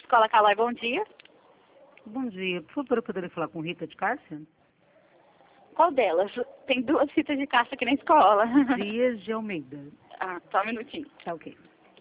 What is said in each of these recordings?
Escola Calói, bom dia. Bom dia. Por favor, eu poderia falar com Rita de Cássia? Qual delas? Tem duas fitas de caixa aqui na escola. Dias de Almeida. Ah, só um minutinho. Tá ok.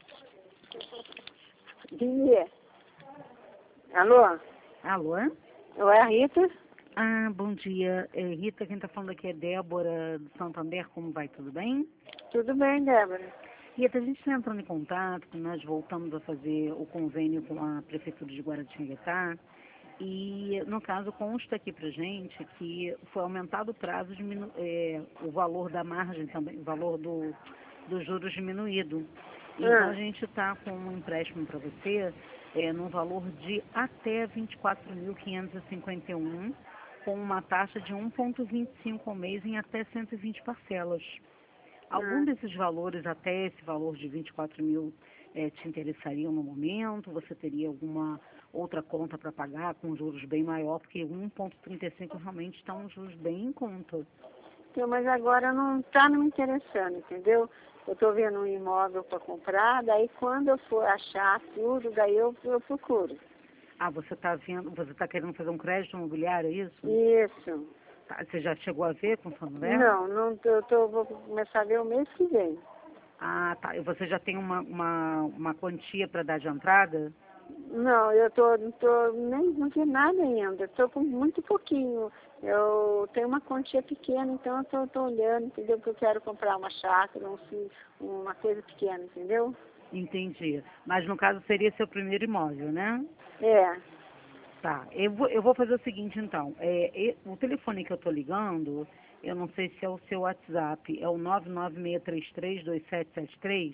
Dia. Alô? Alô? Oi, a Rita? Ah, bom dia. Rita, quem tá falando aqui é Débora do Santander. Como vai? Tudo bem? Tudo bem, Débora? Rita, a gente está entrando em contato, nós voltamos a fazer o convênio com a Prefeitura de Guaratinguetá. E, no caso, consta aqui pra gente que foi aumentado o prazo, o valor da margem também, o valor dos juros diminuído. Então, a gente está com um empréstimo para você no valor de até 24.551, com uma taxa de 1,25 ao mês em até 120 parcelas. Algum desses valores, até esse valor de 24 mil, te interessariam no momento? Você teria alguma outra conta para pagar com juros bem maior? Porque 1,35 realmente está um juros bem em conta. Então, mas agora não está me interessando, entendeu? Eu estou vendo um imóvel para comprar, daí quando eu for achar tudo, daí eu procuro. Ah, você está querendo fazer um crédito imobiliário, é isso? Isso. Tá, você já chegou a ver com o Santander? Não, vou começar a ver o mês que vem. Ah, tá. E você já tem uma quantia para dar de entrada? Não, nem não vi nada ainda, estou com muito pouquinho. Eu tenho uma quantia pequena, então eu estou olhando, entendeu? Porque eu quero comprar uma chácara, uma coisa pequena, entendeu? Entendi. Mas no caso seria seu primeiro imóvel, né? É. Tá. Eu vou fazer o seguinte então. O telefone que eu tô ligando, eu não sei se é o seu WhatsApp, é o 996332773?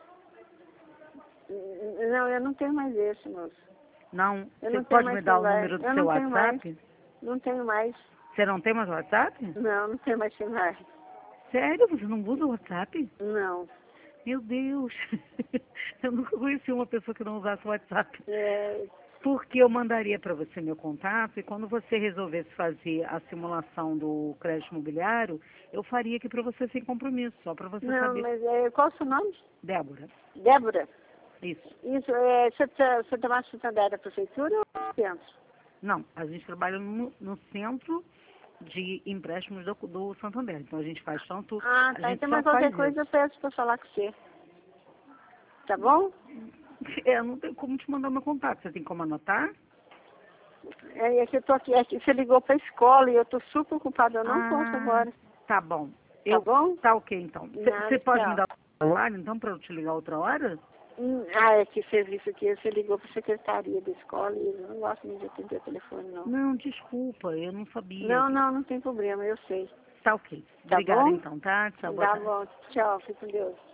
Não, eu não tenho mais esse, moço. Não? Eu Você não tenho pode mais me dar o celular. número do Eu seu não tenho WhatsApp? mais. Não tenho mais. Você não tem mais WhatsApp? Não tenho mais celular. Sério? Você não usa o WhatsApp? Não. Meu Deus! Eu nunca conheci uma pessoa que não usasse o WhatsApp. É, Porque eu mandaria para você meu contato e quando você resolvesse fazer a simulação do crédito imobiliário, eu faria aqui para você sem compromisso, só para você não, saber. mas qual o seu nome? Débora, Débora. isso. Isso, você está mais Santander da prefeitura ou do centro? Não, a gente trabalha no centro de empréstimos do Santander. Então a gente faz tanto. Ah, A tá. gente Então, só mas qualquer faz coisa eu isso. peço para falar com você. Tá bom? Não tem como te mandar meu contato. Você tem como anotar? É que eu tô aqui, é que você ligou para a escola e eu tô super ocupada, eu não posso agora. Tá bom. Tá bom? Tá ok então. Nada, Você pode me tchau. dar o celular então para eu te ligar outra hora? É que serviço aqui, você ligou para a secretaria da escola e eu não gosto muito de atender o telefone, não. Não, desculpa, eu não sabia. Não tem problema, eu sei. Tá ok. Tá Obrigada bom? então, tá? Tchau, boa Tá tarde. bom, tchau, fique com Deus.